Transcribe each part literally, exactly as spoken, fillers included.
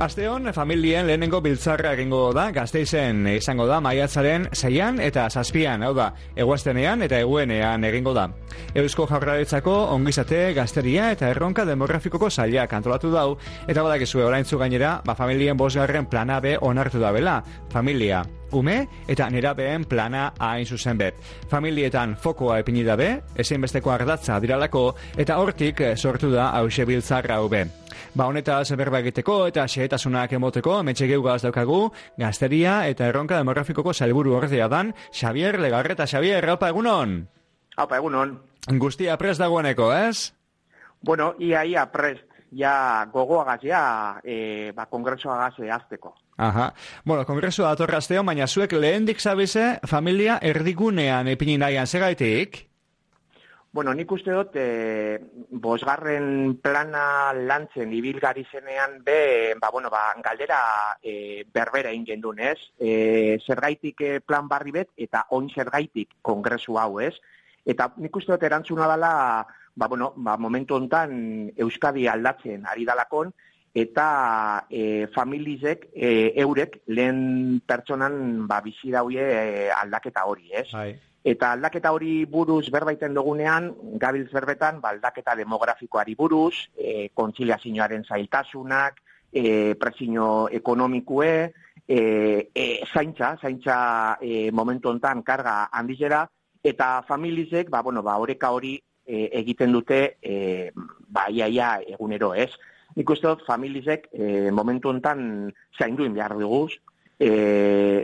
Asteon, familien lehenengo biltzarra egingo da, Gasteizen izango da maiatzaren seian eta zazpian, hau da, eguaztenean eta eguenean egingo da. Eusko Jaurlaritzako ongizate, gazteria eta erronka demografikoko sailak antolatu dau, eta badakizue oraintzu gainera, ba familien bosgarren plana be onartu da bela, familia, ume eta nerabeen plana hain zuzen bet. Familietan fokoa ipini dabe, ezinbesteko ardatza diralako, eta hortik sortu da hause biltzarra hau be. Ba honetaz berba egiteko eta xehetasunak emoteko metxe geugaz daukagu, gazteria eta erronka demografikoko sailburu ordea dan, Xabier Legarreta. Xabier, haupa egunon? Haupa egunon. Guztia prest dagoeneko, ez? Bueno, ia, ia prest, ja gogoagaz, ja e, ba, kongresoagaz azteko. Aha. Bueno, kongresua datorrazteo, baina zuek lehendik zabize familia erdigunean ipini nahian segaitik? Bueno, nik uste dut, e, bosgarren plana lantzen ibilgari zenean be, ba, bueno, ba, galdera e, berbera ingen duen, ez? E, zergaitik plan barri bet, eta oin zergaitik kongresu hau, ez? Eta nik uste dut erantzuna dela, ba, bueno, ba, momentu hontan Euskadi aldatzen ari dalakon, eta e, familizek, e, eurek, lehen pertsonan ba, bizi daude e, aldaketa hori, ez? Hai. Eta aldaketa hori buruz berbaiten dugunean, gabiltz berbetan, ba, aldaketa demografikoari buruz, e, kontziliazioaren zailtasunak, e, presio ekonomikue, e, e, zaintza, zaintza e, momentu hontan karga handizera, eta familizek, ba, bueno, ba, oreka hori e, egiten dute, e, ba, ia, ia, egunero, ez? Nik uste dut, familizek e, momentu hontan zainduin behar duguz, e,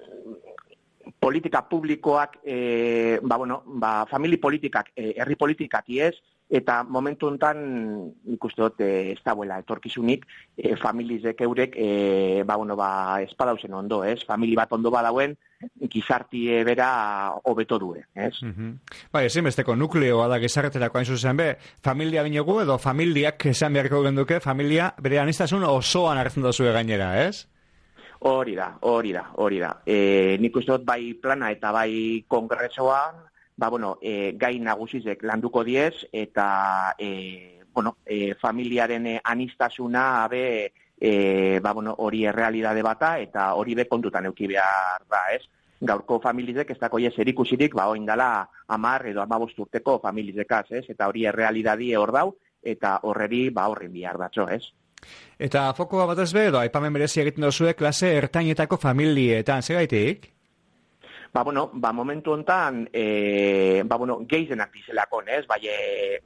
politika publikoak, e, ba, bueno, ba, famili politikak, e, herri politikak iez, eta momentu hontan nik uste dut e, ez dagoela etorkizunik, e, familizek eurek, e, ba, bueno, ba, espadauzen ondo, ez? Famili bat ondo badauen, gizartie bera hobeto due, ez? Mm-hmm. Bai, ezinbesteko nukleoa da gizarterako hain zuzen be, familia binegu edo familiak esan beharko genduke, familia bere aniztasun osoan hartzen dozue gainera, ez? Hori da, hori da, hori da. E, nik uste dut bai plana eta bai kongresoan, ba, bueno, e, gai nagusizek landuko diez, eta, e, bueno, e, familiaren anistasuna, abe, e, ba, bueno, hori errealidade bata, eta hori be kontutan euki behar da, ez? Gaurko familizek ez dako zer ikusirik, ba, oindala amar edo amabost urteko familizekaz, ez? Eta hori errealidadie hor dau, eta horreri, ba, horrin bihar datxo, ez? Eta fokoa batez be, edo, aipamen berezi egiten dozue klase ertainetako familietan, segaitik? Ba, bueno, ba, momentu hontan, e, ba, bueno, geizenak dizelakon, ez? Bai, e,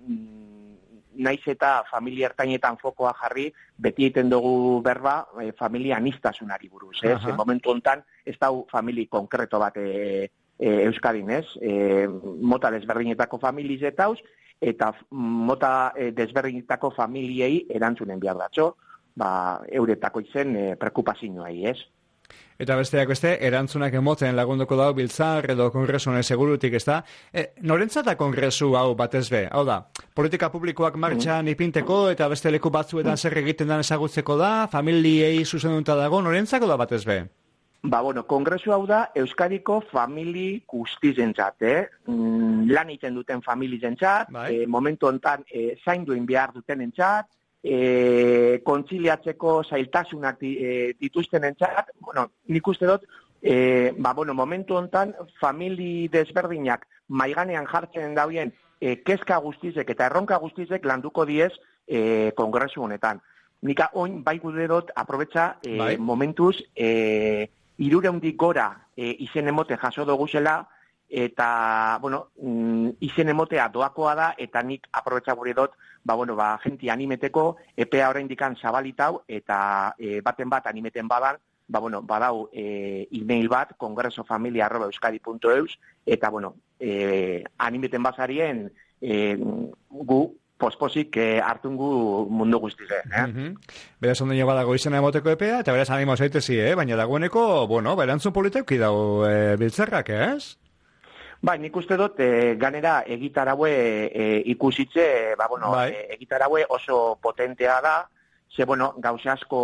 naiz eta familia ertainetan fokoa jarri, beti egiten dugu berba, e, familia anistasunari buruz, ez? E, momentu hontan, ez dau famili konkreto bat e, e, Euskadin, ez? E, mota desberdinetako familizetauz, eta mota e, desberdinetako familiei erantzunen behar datxo, ba, euretako izen e, preokupazioai, ez? Eta besteak beste, erantzunak emoten lagunduko dau biltzar edo kongresuan segurutik, ez da? E, norentzata kongresu hau batez be? Hau da, politika publikoak martxan mm. ipinteko eta beste leku batzuetan mm. zer egiten dan ezagutzeko da, familiei zuzendunta dago, norentzako da batez be? Ba, bueno, kongresu hau da Euskadiko famili guztizentzat, eh? Mm, lan egiten duten familizentzat, bai. e, momentu hontan e, zainduen behar duten entzat, e, kontziliatzeko zailtasunak di, e, dituzten entzat, bueno, nik uste dut, e, ba, bueno, momentu hontan famili desberdinak maiganean jartzen dauen e, kezka guztizek eta erronka guztizek landuko diez e, kongresu honetan. Nika oin bai gude dut aprobetxa e, bai. momentuz e, irureundik gora e, izen emote jaso duguzela, eta, bueno, mm, izen emotea doakoa da, eta nik aprobetxa gure dut, ba, bueno, ba, genti animeteko, epea oraindikan zabalitau, eta e, baten bat animeten badan, ba, bueno, badau e, email bat, kongresofamilia arroba euskadi punto eus, eta, bueno, e, animeten bazarien e, gu, posposik eh, hartungu mundu guztize. Eh? Mm-hmm. Beraz, ondaino badago izena emoteko epea, eta beraz animo zaitezi, eh? Baina dagoeneko, bueno, berantzun politeuki dau eh, biltzarrak, ez? Bai, nik uste dut, eh, ganera egitaraue eh, ikusitze, ba, bueno, bai. eh, egitaraue oso potentea da, ze, bueno, gauza asko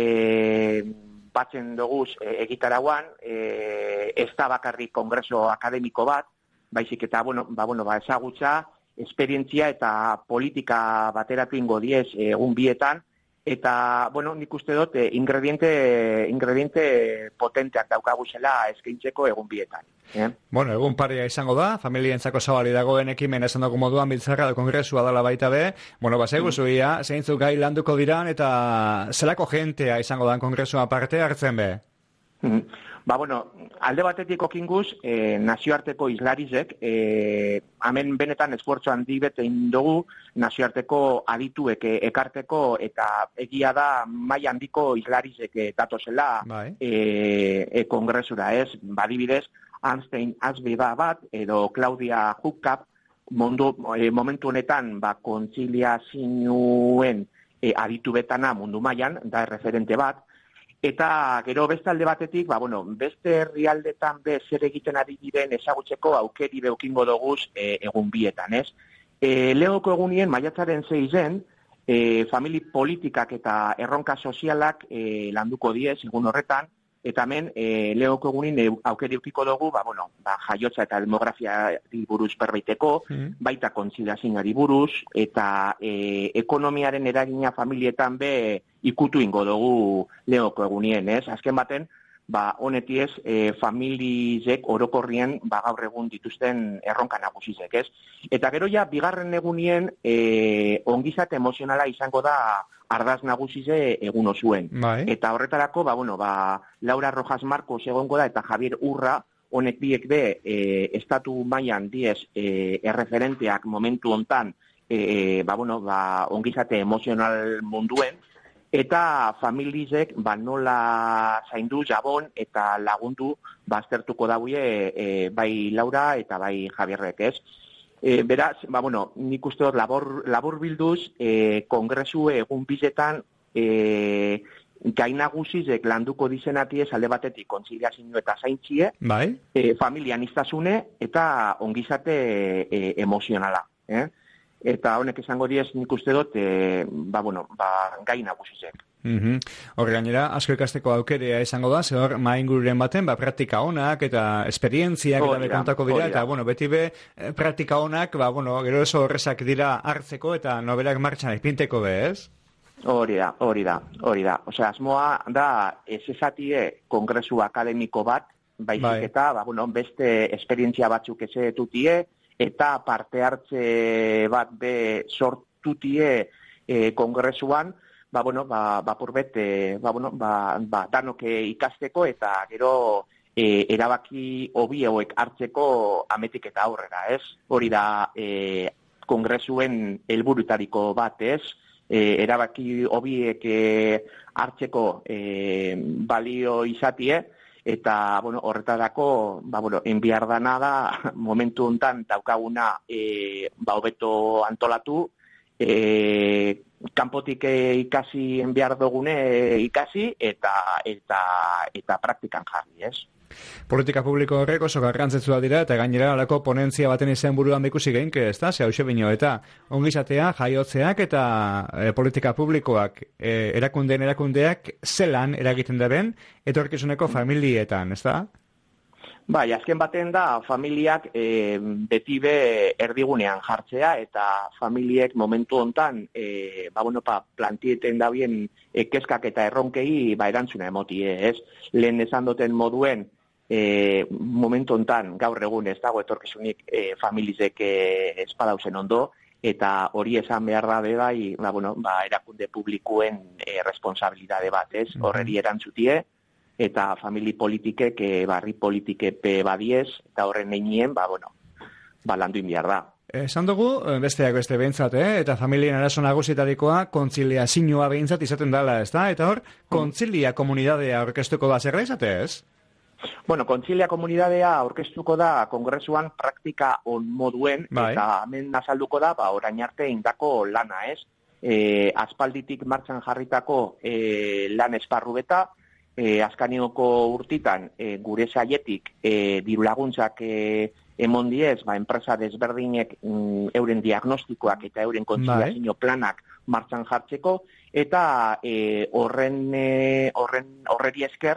eh, batzen doguz eh, egitarauan, eh, ez da bakarrik kongreso akademiko bat, baizik eta, bueno, ba, bueno, ba, ezagutza, esperientzia eta politika bateratu ingo diez egun bietan, Eta, bueno, nik uste dut, eh, ingrediente, ingrediente potenteak daukaguzela eskaintzeko egun bietan. Eh? Bueno, egun paria izango da, familientzako zabali dagoen ekimen esan dugu moduan biltzarra da kongresua dela baita be. Bueno, ba, zeiguzu, mm. ia, zeintzuk gai landuko diran eta zelako jentea izango da kongresua parte hartzen be? Mm. Ba, bueno, alde batetik okinguz, eh, nazioarteko islarizek, eh, hemen benetan esfuertzo handi bete indugu nazioarteko adituek ekarteko eta egia da maila handiko islarizek datozela bai. e, e, kongresura, ez? Badibidez, Einstein Asbeba bat edo Claudia Huckap mundu, e, momentu honetan ba, kontziliazioen e, aditu betana mundu mailan da referente bat. Eta gero beste alde batetik, ba, bueno, beste herrialdetan be zer egiten ari diren ezagutzeko aukeri beukingo doguz e, egun bietan, ez? E, Leoko egunien, maiatzaren seizen, e, famili politikak eta erronka sozialak e, landuko diez, egun horretan, eta hemen e, Leoko egunin e, aukeri eukiko dugu, ba, bueno, ba, jaiotza eta demografia buruz berbaiteko, mm. baita kontziliazioari buruz, eta e, ekonomiaren eragina familietan be ikutu ingo dugu Leoko egunien, ez? Azken baten, ba, honetiez, e, familizek orokorrien ba, gaur egun dituzten erronka nagusizek, ez? Eta gero ja, bigarren egunien e, ongizate emozionala izango da ardaz nagusize egun osuen. Bai. Eta horretarako, ba, bueno, ba, Laura Rojas Marcos egongo da eta Javier Urra, honek biek be, e, estatu mailan diez e, erreferenteak momentu hontan, e, ba, bueno, ba, ongizate emozional munduen, eta familizek ba, nola zaindu jabon eta lagundu baztertuko dauie e, bai Laura eta bai Javierrek, ez? E, beraz, ba, bueno, nik uste dut labor, labur bilduz e, kongresu egun bizetan e, gai nagusizek landuko dizenatiez alde batetik kontziliazio eta zaintzie, bai. e, familian iztasune eta ongizate e, emozionala, eh? Eta honek esango diez nik uste dut, e, ba, bueno, ba, gai nagusizek. Mm-hmm. Horre gainera, asko ikasteko aukerea izango da, ze hor maingururen baten, ba, praktika onak eta esperientziak eta bekontako dira, eta, bueno, beti be, praktika onak, ba, bueno, gero eso horrezak dira hartzeko eta noberak martxan ipinteko be, ez? Hori da, hori da, hori da. Osea, asmoa da, ez ezatie kongresu akademiko bat, baizik bai. Eta, ba, bueno, beste esperientzia batzuk ezetutie, eta parte hartze bat be sortutie e, kongresuan, ba, bueno, ba, ba purbet, e, ba, bueno, ba, ba, danok ikasteko eta gero e, erabaki hobi hauek hartzeko ametik eta aurrera, ez? Hori da e, kongresuen helburutariko bat, ez? E, erabaki hobiek e, hartzeko e, balio izatie, eta, bueno, horretarako, ba, bueno, enbiar dana da, momentu hontan daukaguna, e, ba, hobeto antolatu, e, kanpotik ikasi enbiar dugune ikasi, eta, eta, eta praktikan jarri, ez? Politika publiko horrek oso garrantzitsua dira eta gainera alako ponentzia baten izen buruan bikusi geinke, ez da? Ze hauxe bino, eta ongizatea, jaiotzeak eta e, politika publikoak e, erakundeen erakundeak zelan eragiten daren etorkizuneko familietan, ez da? Bai, azken baten da familiak e, beti be erdigunean jartzea eta familiek momentu hontan e, ba, bueno, pa, plantieten da bien e, kezkak eta erronkei ba, erantzuna emotie, ez? Lehen esan duten moduen E, momentu hontan gaur egun ez dago etorkizunik e, familizek e, espadauzen ondo, eta hori esan behar da be bai, ba, bueno, ba, erakunde publikoen e, responsabilidade bat, ez? Horreri erantzutie, eta famili politikek, e, barri politikepe badiez, eta horren einien, ba, bueno, ba, landuin behar da. Esan dugu, besteak beste behintzat, eh? Eta familien arazo nagusitarikoa kontziliazioa behintzat izaten dela, ez da? Eta hor, kontzilia komunidadea orkestuko da zer da izatez? Bueno, kontzilia komunidadea aurkeztuko da kongresuan praktika on moduen, bai. Eta hemen azalduko da, ba, orain arte indako lana, ez? E, aspalditik martxan jarritako e, lan esparru beta, e, azkanioko urtitan e, gure saietik e, diru laguntzak e, emon diez, ba, enpresa desberdinek mm, euren diagnostikoak eta euren kontziliazio planak martxan jartzeko, eta e, horren, e, horren horreri esker,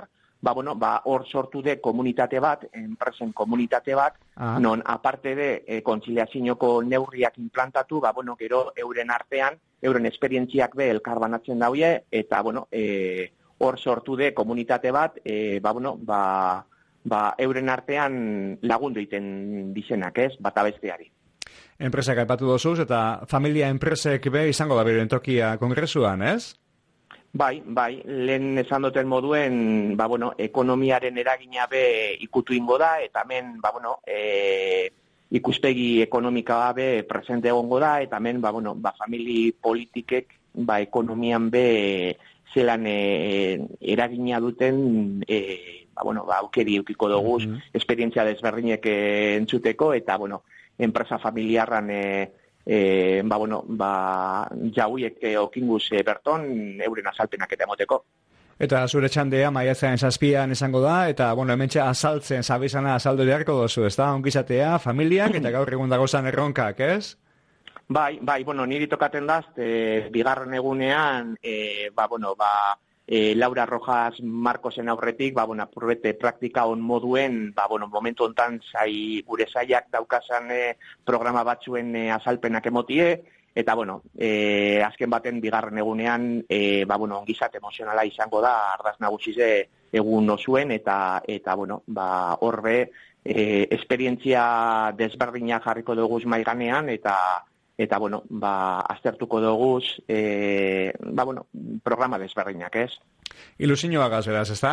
ba, bueno, ba, hor sortu de komunitate bat, enpresen komunitate bat, ah. non aparte de e, kontziliazioko neurriak implantatu, ba, bueno, gero euren artean, euren esperientziak be elkarbanatzen daude, eta, bueno, e, hor sortu de komunitate bat, e, ba, bueno, ba, ba, euren artean lagundu iten dizenak, ez, bata besteari. Enpresak aipatu dozuz, eta familia enpresek be izango da beren tokia kongresuan, ez? Bai, bai, lehen esan duten moduen, ba, bueno, ekonomiaren eragina be ikutu ingo da, eta hemen, ba, bueno, e, ikuspegi ekonomika be presente egongo da, eta hemen, ba, bueno, ba, famili politikek, ba, ekonomian be zelan e, eragina duten, e, ba, bueno, ba, aukeri eukiko dugu, mm-hmm. esperientzia desberdinek entzuteko, eta, bueno, enpresa familiarran e, E, ba, bueno, ba, jauiek okinguz e, berton euren azalpenak eta emoteko. Eta zure txandea maiatzaren zazpian izango da, eta, bueno, hementxe azaltzen, zabizana azaldu beharko dozu, ez da? Ongizatea, familiak, eta gaur egun dagozan erronkak, ez? Bai, bai, bueno, niri tokaten daz, e, bigarren egunean, e, ba, bueno, ba, E, Laura Rojas Marcosen aurretik, ba, bueno, apurbete praktika on moduen, ba, bueno, momentu hontan zai, gure zaiak daukasan e, programa batzuen e, azalpenak emotie, eta, bueno, e, azken baten bigarren egunean, e, ba, bueno, ongizat emozionala izango da, ardaz nagusize egun osuen, eta, eta bueno, ba, horbe, e, esperientzia desberdinak jarriko dugu maiganean, eta, eta, bueno, ba, aztertuko dugu, e, ba, bueno, programa desberdinak, ez? Ilusioagaz, beraz, ez da?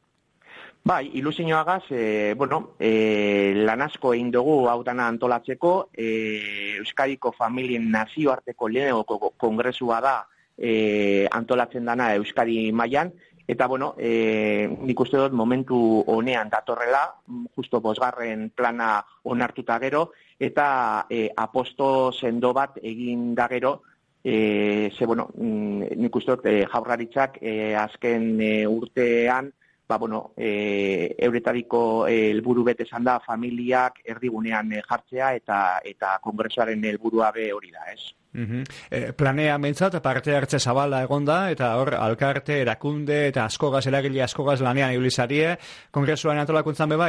Bai, ilusioagaz, e, bueno, e, lan asko egin dugu hau dana antolatzeko, e, Euskadiko Familien Nazioarteko lehenengo kongresua da e, antolatzen dana Euskadi mailan, eta, bueno, e, nik uste dut momentu honean datorrela, justo bosgarren plana onartuta gero, eta e, aposto sendo bat egin da gero, e, ze, bueno, nik uste dut e, jaurlaritzak e, azken e, urtean, ba, bueno, e, euretadiko helburu bete esan da familiak erdigunean e, jartzea, eta eta kongresuaren helburua be hori da, ez? Mm-hmm. E, planea mentzat, parte hartze zabala egonda, eta hor, alkarte, erakunde, eta askogaz, eragile askogaz lanean iulizarie, kongresuaren antolakuntzan be bai?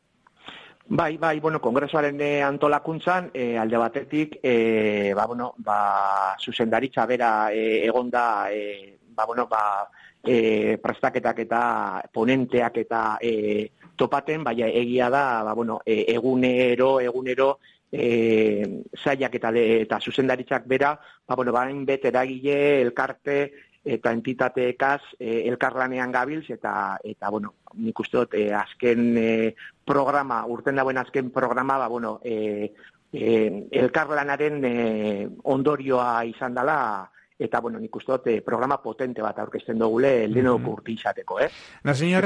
Bai, bai, bueno, kongresuaren e, antolakuntzan, e, alde batetik, e, ba, bueno, ba, zuzendaritza bera e, egonda, e, ba, bueno, ba, e, prestaketak eta ponenteak eta e, topaten, baina egia da, ba, bueno, e, egunero, egunero, e, zaiak eta, eta zuzendaritzak bera, ba, bueno, bain bet eragile, elkarte, eta entitateekaz e, elkarlanean gabiltz, eta, eta bueno, nik uste dut, e, azken e, programa, urten dauen azken programa, ba, bueno, e, e, elkarlanaren e, ondorioa izan dela, eta, bueno, nik uste dut, e, programa potente bat aurkezten dugule, lehenok mm-hmm. urte izateko, eh? Nazio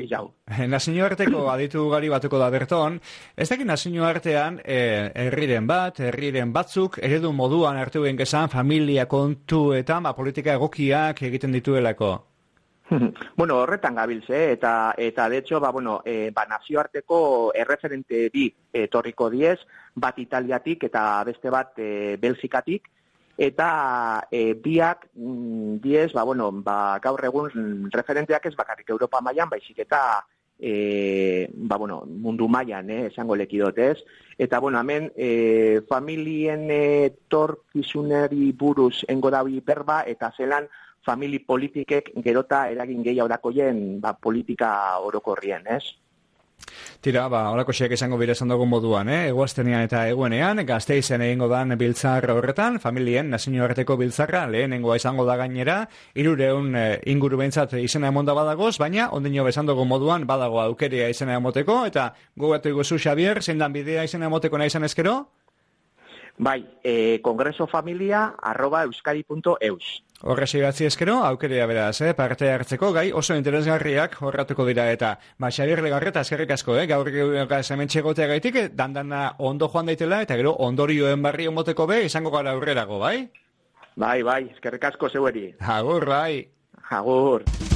arteko aditu gari batuko da berton, ez dakit nazio artean, eh, herriren bat, herriren batzuk, eredu moduan hartu genkezan, familia kontu eta ba, politika egokiak egiten dituelako. Bueno, horretan gabiltze, eta, eta de hecho, ba, bueno, e, ba, nazioarteko erreferente bi etorriko diez, bat Italiatik eta beste bat e, Belgikatik, eta e, biak diez, ba, bueno, ba, gaur egun referenteak ez bakarrik Europa mailan, baizik eta e, ba, bueno, mundu mailan, eh, esango lekidot ez. Eta, bueno, hemen e, familien etorkizunari buruz engo dabi berba, eta zelan famili politikek gerota eragin gehiago dakoien ba, politika orokorrien, ez? Tira, ba, horako xeak esango bire esan dugun moduan, eh? Eguaztenean eta eguenean, Gasteizen egingo dan biltzar horretan, familien, nazio arteko biltzarra, lehenengoa izango da gainera, irureun eh, inguru behintzat izena emonda badagoz, baina, ondino besan dugun moduan, badago aukeria izena emoteko, eta gogatu iguzu, Xabier, zein dan bidea izena emoteko nahi izan ezkero? Bai, eh, kongresofamilia arroba euskadi punto eus. Horrezi batzi ezkero, aukerea beraz, eh? Parte hartzeko gai oso interesgarriak horratuko dira eta ba, Xabier Legarreta eskerrik asko, eh? Gaur hemen txegotea gaitik, dandana ondo joan daitela eta gero ondorioen barri omoteko be, izango gara aurrerago, bai? Bai, bai, eskerrik asko zeueri. Agur, bai. Agur.